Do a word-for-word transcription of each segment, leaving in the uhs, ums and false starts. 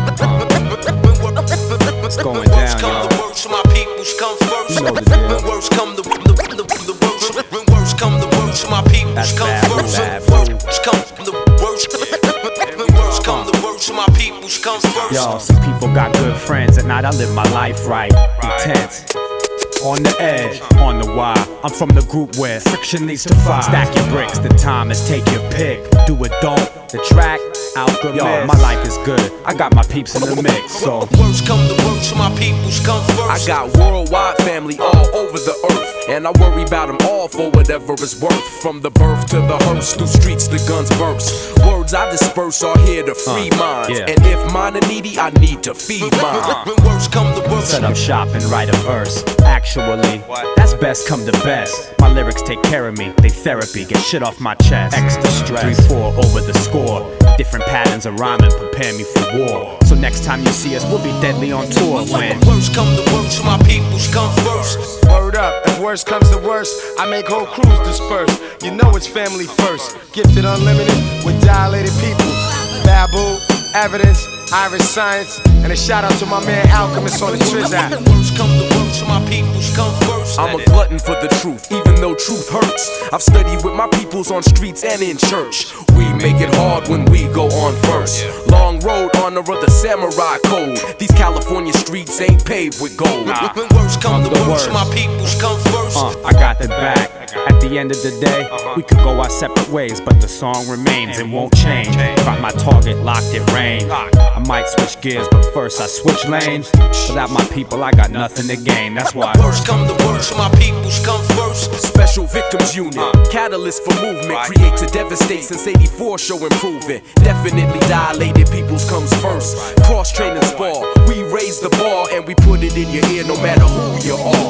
It's going down, y'all. My peoples come first. You know the deal. When words come, the the the the worst. When words come, the worst. My peoples That's come bad, first. bad, When words come, the worst. When words come, the worst. My peoples come first. Yo, some people got good friends. At night I live my life right. Intense. On the edge, on the wire. I'm from the group where friction leads to fire. Stack your bricks, the time is take your pick. Do it, don't. The track, alchemist. Yo, my life is good. I got my peeps in the mix, so. Worst come the worst, my peoples come first. I got worldwide family all over the earth, and I worry about them all for whatever it's worth. From the birth to the hearse, through streets the guns burst. Words I disperse are here to free uh, minds, yeah. and if mine are needy, I need to feed mine. When worst come the worst. Set up shop and write a verse. Actually, that's best come to best. My lyrics take care of me, they therapy, get shit off my chest. Extra stress, three four over the score. Different patterns of rhyming prepare me for war. So next time you see us, we'll be deadly on tour. When worst come the worst, my peoples come first. Word up, if worst comes to worst, I make whole crews disperse. You know it's family first. Gifted unlimited with dilated people. Babu, Evidence, Irish Science, and a shout out to my man Alchemist on the Trizak. Worst come the worst, my peoples come first. I'm a glutton for the truth, even though truth hurts. I've studied with my peoples on streets and in church. We make it hard when we go on first. Long road, honor of the samurai code. These California streets ain't paved with gold. When worst come the worst, my peoples come first. Uh, I got the back. At the end of the day, we could go our separate ways, but the song remains and won't change. Got my target locked in range. I might switch gears, but first I switch lanes. Without my people, I got nothing to gain. That's why worst come the worst, my peoples come first. Special Victims Unit, catalyst for movement, create to devastate since eighty-four, show improvement. Definitely dilated peoples comes first. Cross training spar, we raise the bar and we put it in your ear no matter who you are.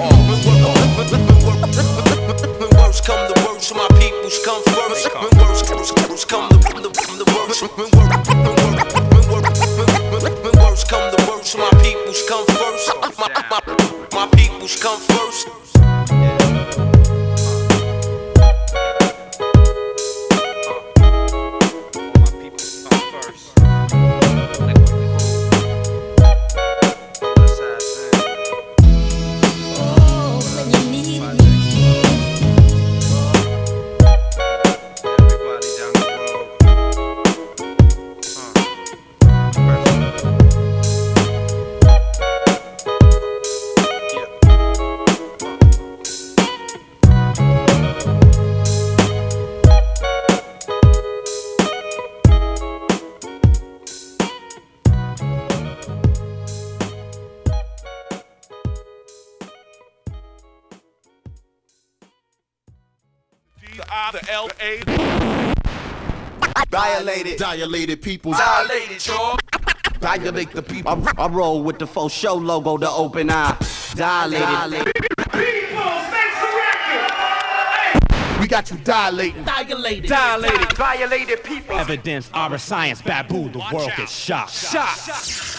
When worst come the worst, my peoples come first. When worst come the the the worst. When worst come the worst, my peoples come first. My my my peoples come first. The I, the L, A. Violated, dilated people. Dilated, y'all. Dilate the people. I, I roll with the faux show logo, the open eye. Dilated. Dilated. We got you dilating. Dilated. Dilated. Violated people. Evidence, Irish Science, Babu, the world gets shot. Shot.